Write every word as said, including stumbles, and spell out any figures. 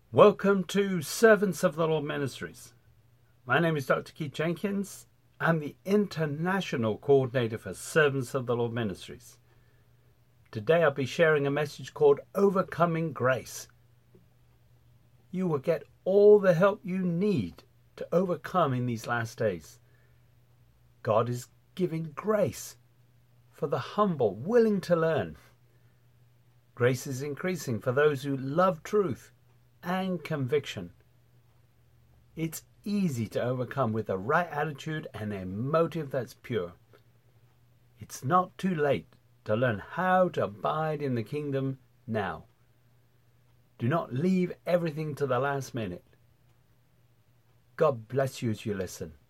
Welcome to Servants of the Lord Ministries. My name is Doctor Keith Jenkins. I'm the International Coordinator for Servants of the Lord Ministries. Today I'll be sharing a message called Overcoming Grace. You will get all the help you need to overcome in these last days. God is giving grace for the humble, willing to learn. Grace is increasing for those who love truth and conviction. It's easy to overcome with the right attitude and a motive that's pure. It's not too late to learn how to abide in the kingdom now. Do not leave everything to the last minute. God bless you as you listen.